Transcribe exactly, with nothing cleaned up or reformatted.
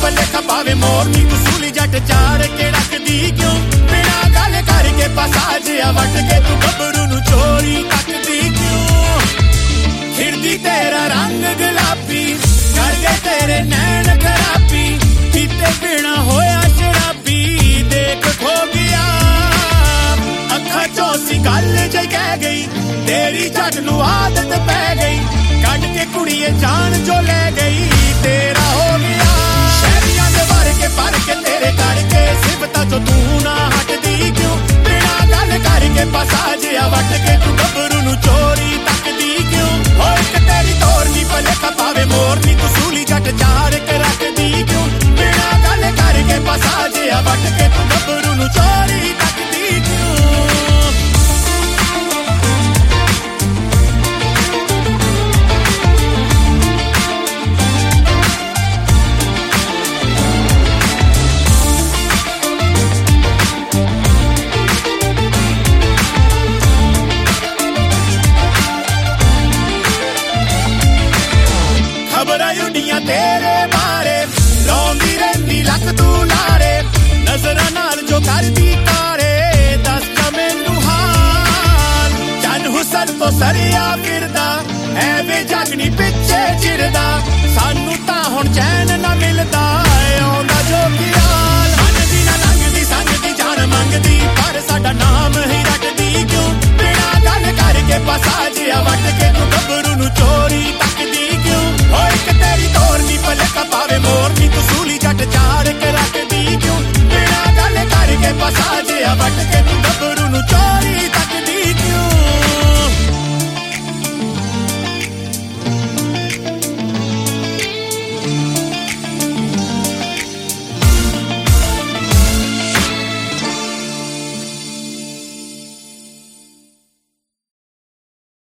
ਭਲੇਖਾ ਪਾਵੇ ਮੋਰਨੀ ਤੂੰ ਸੂਲੀ ਜੱਟ ਚਾੜ ਕੇ ਰੱਖਦੀ ਕਿਉਂ ਬਿਨਾ ਗੱਲ ਕਰਕੇ ਪਸਾ ਜਿਹਾ ਵੱਟ ਕੇ ਤੂੰ ਗੱਭਰੂ ਨੂੰ ਚੋਰੀ ਤੱਕਦੀ ਕਿਉਂ ਖਿੜਦੀ ਤੇਰਾ ਰੰਗ ਗੁਲਾਬੀ ਕਰ ਗਏ ਤੇਰੇ ਨੈਣ ਖਰਾਬੀ ਪੀਤੇ ਬਿਨਾ ਹੋਇਆ ਸ਼ਰਾਬੀ ਦੇਖ ਖੋ ਗਿਆ ਅੱਖਾਂ ਚੋਂ ਸੀ ਗੱਲ ਜੇ ਕਹਿ ਗਈ ਤੇਰੀ ਜੱਟ ਨੂੰ ਆਦਤ ਪੈ ਗਈ ਕੱਢ ਕੇ ਕੁੜੀਏ ਜਾਨ ਜੋ ਲੈ ਗਈ ਤੇਰਾ ਹੋ ਗਿਆ ਸ਼ਹਿਰੀਆਂ ਦੇ ਵਰ ਕੇ ਭਰ ਕੇ ਤੇਰੇ ਕਰਕੇ ਸਿਫਤਾਂ ਚੋਂ ਤੂੰ ਨਾ ਹਟਦੀ ਕਿਉਂ ਬਿਨਾ ਗੱਲ ਕਰਕੇ ਪਸਾ ਜਿਹਾ ਵੱਟ ਕੇ ਤੂੰ ਗੱਭਰੂ ਨੂੰ ਚੋਰੀ ਤੱਕਦੀ ਕਿਉਂ ਹੋ ਇੱਕ ਤੇਰੀ ਤੋਰ ਨੀ ਭਲੇਖਾ ਪਾਵੇ ਮੋਰਨੀ ਤੂੰ ਸੂਲੀ ਜੱਟ ਚਾੜ ਕੇ ਰੱਖਦੀ ਕਿਉਂ ਬਿਨਾ ਗੱਲ ਕਰਕੇ ਪਸਾ ਜਿਹਾ ਵੱਟ ਕੇ ਤੂੰ ਗੱਭਰੂ ਨੂੰ ਚੋਰੀ ਤੱਕਦੀ ਕਿਉਂ ਤੇਰੇ ਬਾਰੇ ਲਾਉਂਦੀ ਰਹਿੰਦੀ ਲੱਕ ਤੂੰ ਲਾਰੇ ਨਜ਼ਰਾਂ ਨਾਲ ਜੋ ਕਰਦੀ ਤਾਰੇ ਦੱਸ ਜਾ ਮੈਨੂੰ ਹਾਲ ਜਨ ਹੁਸਨ ਤੋਂ ਸਰਿਆ ਫਿਰਦਾ ਐਵੇਂ ਜਗਨੀ ਪਿੱਛੇ ਚਿਰਦਾ ਸਾਨੂੰ ਤਾਂ ਹੁਣ ਚੈਨ ਨਾ ਮਿਲਦਾ ਆਉਂਦਾ ਜੋ ਖਿਆਲ ਮੰਨਦੀ ਨਾ ਲੰਘਦੀ ਸੰਗਦੀ ਜਾਨ ਮੰਗਦੀ ਪਰ ਸਾਡਾ ਨਾਮ ਹੀ ਰੱਖਦੀ ਕਿਉਂ ਬਿਨਾ ਗੱਲ ਕਰਕੇ ਪਸਾ ਜਿਹਾ ਵੱਟ ਕੇ ਤੂੰ ਗੱਭਰੂ ਨੂੰ